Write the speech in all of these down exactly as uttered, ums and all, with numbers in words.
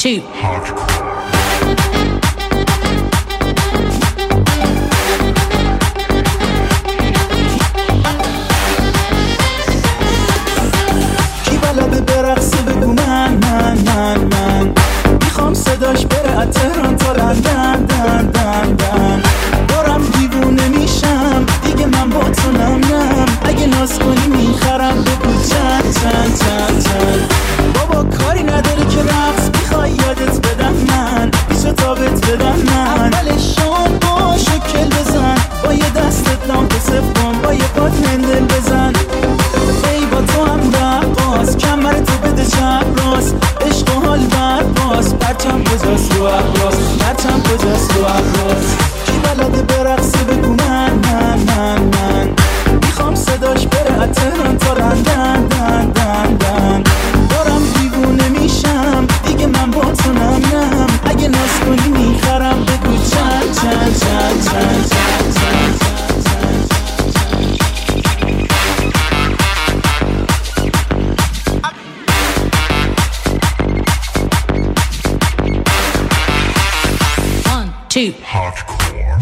two. کی بلده برقصه بگو من من من من میخوام صداش بره از تهران تا لندن دن دن دن دارم دیوونه میشم دیگه من با تو نم نم اگه ناز کنی میخرم بگو چند چند چند چند بابا کاری نداره که رقص میخوای یادت بدم من بیشو تابت بدم من اولشون با شکل بزن با یه دستت لامپ صف کن با یه پات هندل بزن ای با تو هم رقاص کمر تو بده چپ راست عشق و حال برباز پرچم کجاست رو عباس پرچم کجاست رو عباس کی بلده برقصه بگو من من من من میخوام صداش بره از تهران تا لندن دن دن دن دارم دیوونه میشم دیگه من با تو نم نم اگه ناز کنی میخرم بگو چند چند چند چند چند چند Two. Hardcore.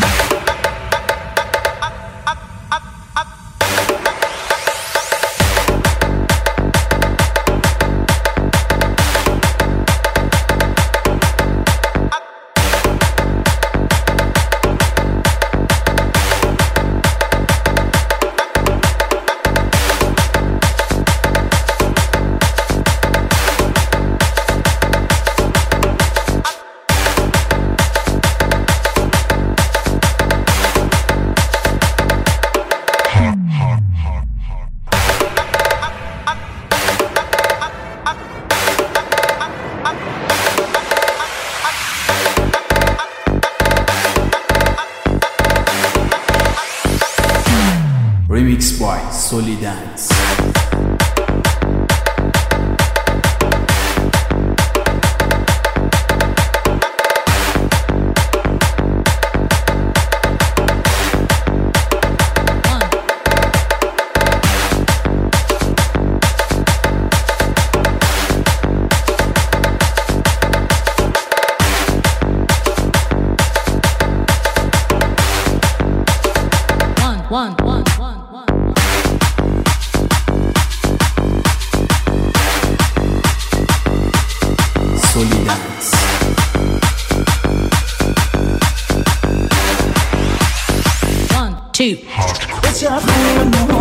Remix by Solidance. One, one, one, one. Solidance. One, two. بچرخون